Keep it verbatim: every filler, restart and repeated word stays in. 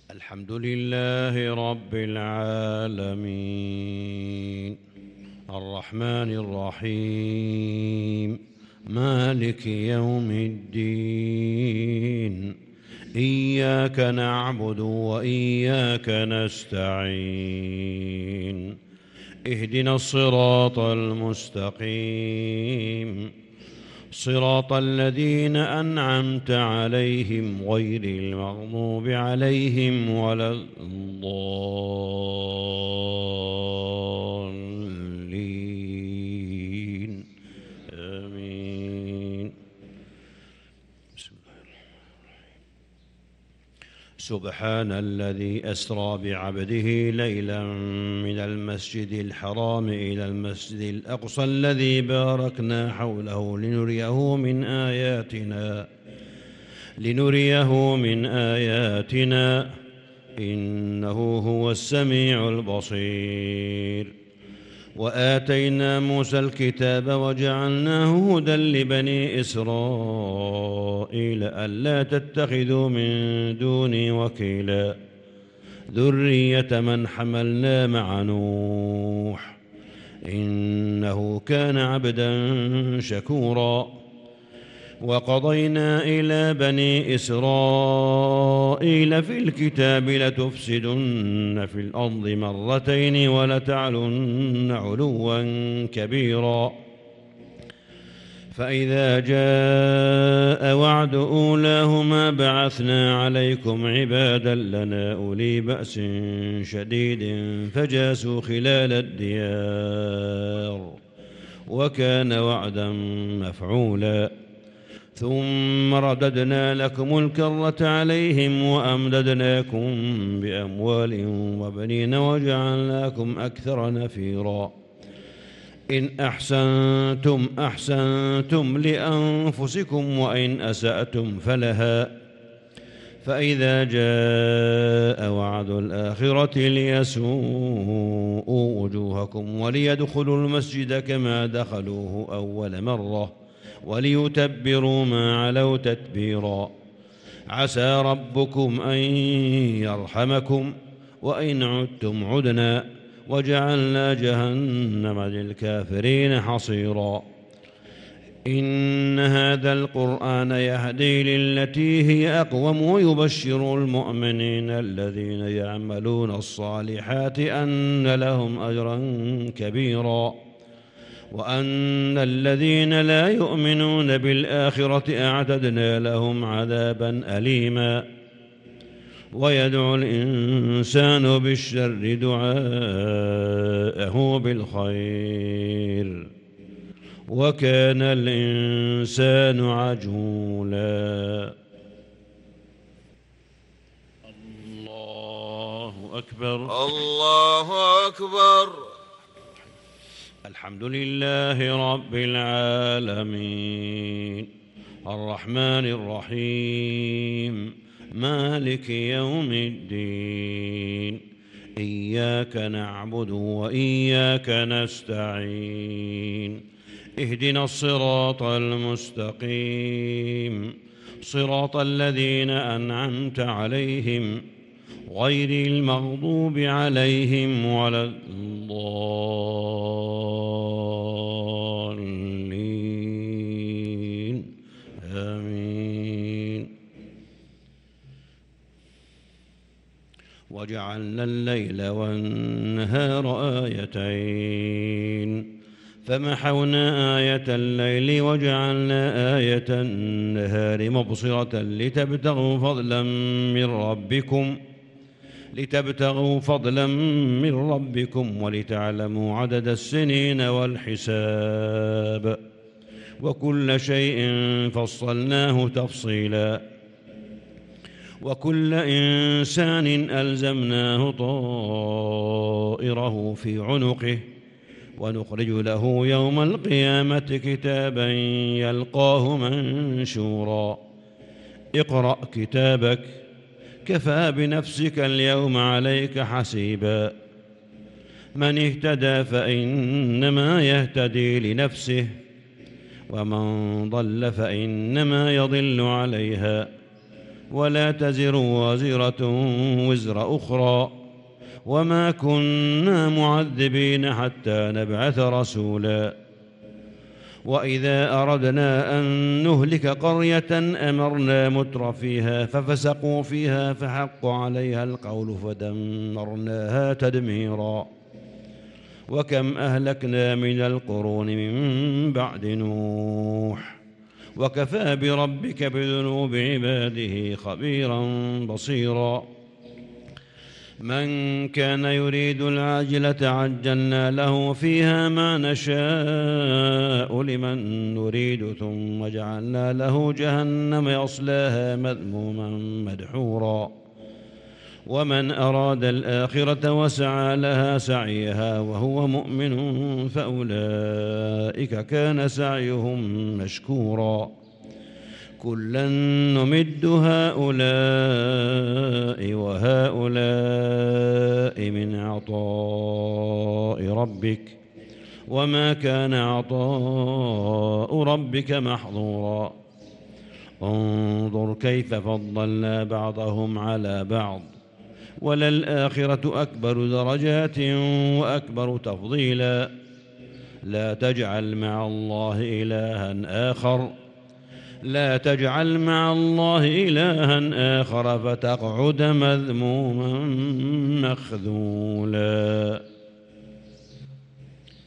الحمد لله رب العالمين الرحمن الرحيم مالك يوم الدين إياك نعبد وإياك نستعين اهدنا الصراط المستقيم صراط الذين أنعمت عليهم غير المغضوب عليهم ولا الضالين آمين. بسم الله الرحمن الرحيم. سبحان الذي أسرى بعبده ليلا من المسجد الحرام إلى المسجد الأقصى الذي باركنا حوله لنريه من آياتنا لنريه من آياتنا إنه هو السميع البصير. وآتينا موسى الكتاب وجعلناه هدى لبني إسرائيل ألا تتخذوا من دوني وكيلا ذرية من حملنا مع نوح إنه كان عبدا شكورا. وقضينا إلى بني إسرائيل في الكتاب لتفسدن في الأرض مرتين ولتعلن علوا كبيرا. فإذا جاء وعد أولاهما بعثنا عليكم عبادا لنا أولي بأس شديد فجاسوا خلال الديار وكان وعدا مفعولا. ثم رددنا لكم الكرة عليهم وأمددناكم بأموال وبنين وجعلناكم أكثر نفيرا. إن أحسنتم أحسنتم لأنفسكم وإن أسأتم فلها. فإذا جاء وعد الآخرة ليسوءوا وجوهكم وليدخلوا المسجد كما دخلوه أول مرة وليتبروا ما علوا تتبيرا. عسى ربكم أن يرحمكم وإن عدتم عدنا وجعلنا جهنم للكافرين حصيرا. إن هذا القرآن يهدي للتي هي أقوم ويبشر المؤمنين الذين يعملون الصالحات أن لهم أجرا كبيرا وأن الذين لا يؤمنون بالآخرة أعتدنا لهم عذابا أليما. ويدعو الإنسان بالشر دعاءه بالخير وكان الإنسان عجولا. الله أكبر الله أكبر. الحمد لله رب العالمين الرحمن الرحيم مالك يوم الدين إياك نعبد وإياك نستعين اهدنا الصراط المستقيم صراط الذين أنعمت عليهم غير المغضوب عليهم ولا الضالين آمين. وجعلنا الليل والنهار آيتين فمحونا آية الليل وجعلنا آية النهار مبصرة لتبتغوا فضلا من ربكم لتبتغوا فضلا من ربكم ولتعلموا عدد السنين والحساب وكل شيء فصلناه تفصيلا. وكل إنسان ألزمناه طائره في عنقه ونخرج له يوم القيامة كتابا يلقاه منشورا. اقرأ كتابك كفى بنفسك اليوم عليك حسيبا. من اهتدى فإنما يهتدي لنفسه ومن ضل فإنما يضل عليها ولا تزر وازرة وزر أخرى وما كنا معذبين حتى نبعث رسولا وإذا أردنا أن نهلك قرية أمرنا متر فيها ففسقوا فيها فحق عليها القول فدمرناها تدميرا وكم أهلكنا من القرون من بعد نوح وكفى بربك بذنوب عباده خبيرا بصيرا من كان يريد العاجلة عجلنا له فيها ما نشاء لمن نريد ثم جعلنا له جهنم يصلاها مذموما مدحورا ومن أراد الآخرة وسعى لها سعيها وهو مؤمن فأولئك كان سعيهم مشكورا كلا نمد هؤلاء وهؤلاء من عطاء ربك وما كان عطاء ربك محظورا انظر كيف فضلنا بعضهم على بعض وللآخرة أكبر درجات وأكبر تفضيلا لا تجعل مع الله إلها آخر لا تجعل مع الله إلها آخر فتقعد مذموما مخذولا.